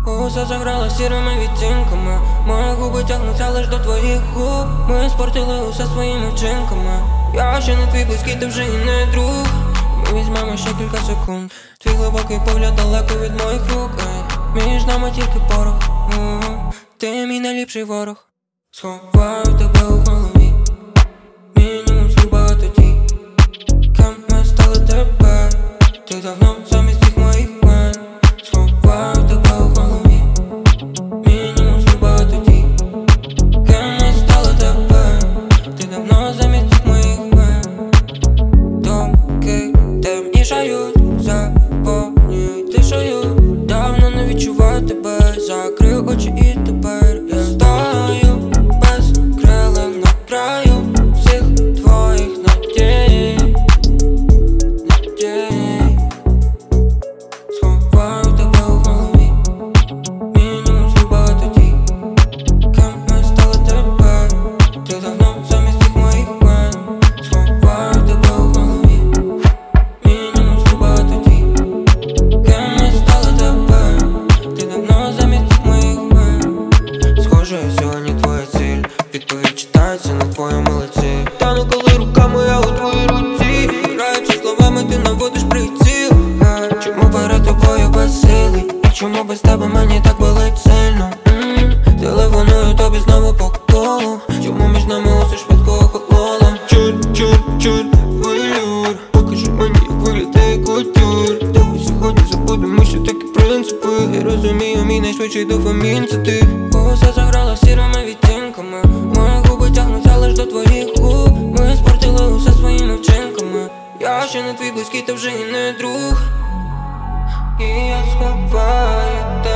Усе заграло сірими відтінками. Мої губи тягнуться лиш до твоїх губ. Ми спортили усе своїми вчинками. Я ще не твій близький, ти вже і не друг. Ми візьмемо ще кілька секунд. Твій глибокий погляд далеко від моїх рук. Між нами тільки порох. Ти мій найліпший ворог. Сховаю тебе у голові. Мінімум слів багато дій. Ким ми стали тепер? Ти давно замість всіх моїх мен. Сховаю тебе у голові. Мінімум слів багато дій. Ким ми стали тепер? Ти давно замість всіх моїх мен. Думки темнішають, заповнюють тишею. Давно не відчуваю тебе. Закрив очі і тепер я стою без крилем на краю всіх твоїх надій. Сховаю тебе у голові. Мінімум слів багато дій. Ким ми стали тепер? Ти давно замість всіх моїх мен. Сховаю тебе у голові. Мінімум слів багато дій. Ким ми стали тепер? Ти давно замість всіх моїх мен. Схоже, сьогодні твоя ціль. Відповідь читається на твоєму лиці. Тану, коли рука моя у твоїй руці. Граючи словами, ти наводиш приціл. Чому перед тобою безсилий? І чому без тебе мені так болить сильно? Телефоную тобі знову по колу. Чому між нами усе швидко охололо? Чур, хвилюр. Покажи мені, як виглядає кутюр. Давай сьогодні забудемо, що такі принципи. Я розумію, мій найшвидший дофамін це ти. Усе заграло сірими відтінками. Мої губи тягнуться лиш до твоїх губ. Ми спортили усе своїми вчинками. Я ще не твій близький, ти вже і не друг. І я сховаю тебе.